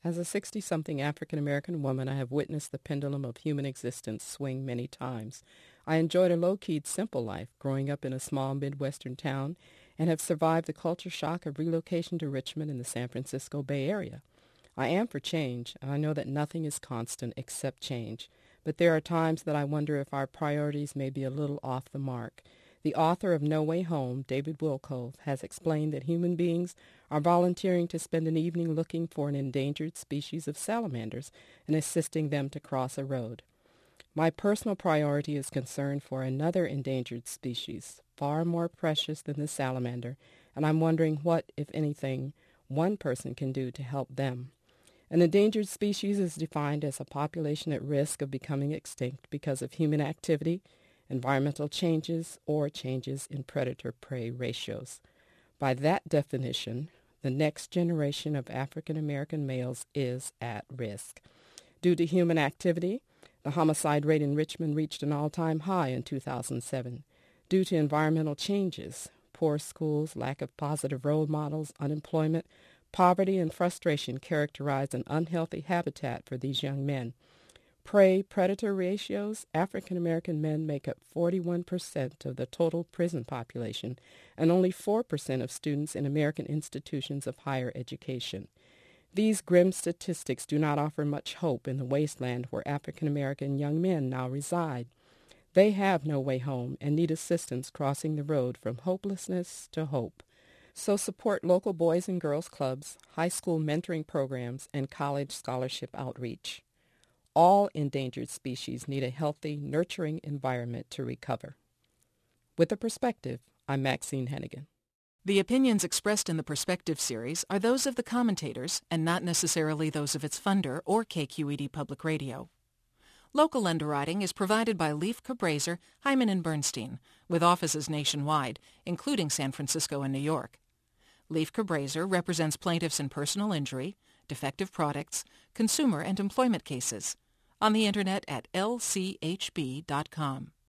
As a 60-something African-American woman, I have witnessed the pendulum of human existence swing many times. I enjoyed a low-keyed, simple life, growing up in a small Midwestern town, and have survived the culture shock of relocation to Richmond in the San Francisco Bay Area. I am for change, and I know that nothing is constant except change. But there are times that I wonder if our priorities may be a little off the mark. The author of No Way Home, David Wilcoth, has explained that human beings are volunteering to spend an evening looking for an endangered species of salamanders and assisting them to cross a road. My personal priority is concern for another endangered species, far more precious than the salamander, and I'm wondering what, if anything, one person can do to help them. An endangered species is defined as a population at risk of becoming extinct because of human activity, environmental changes, or changes in predator-prey ratios. By that definition, the next generation of African American males is at risk. Due to human activity, the homicide rate in Richmond reached an all-time high in 2007. Due to environmental changes, poor schools, lack of positive role models, unemployment, poverty, and frustration characterize an unhealthy habitat for these young men. Prey-predator ratios, African American men make up 41% of the total prison population and only 4% of students in American institutions of higher education. These grim statistics do not offer much hope in the wasteland where African American young men now reside. They have no way home and need assistance crossing the road from hopelessness to hope. So support local boys and girls clubs, high school mentoring programs, and college scholarship outreach. All endangered species need a healthy, nurturing environment to recover. With a Perspective, I'm Maxine Hennigan. The opinions expressed in the Perspective series are those of the commentators and not necessarily those of its funder or KQED Public Radio. Local underwriting is provided by Leif Cabraser, Hyman & Bernstein, with offices nationwide, including San Francisco and New York. Leif Cabraser represents plaintiffs in personal injury, defective products, consumer and employment cases. On the Internet at lchb.com.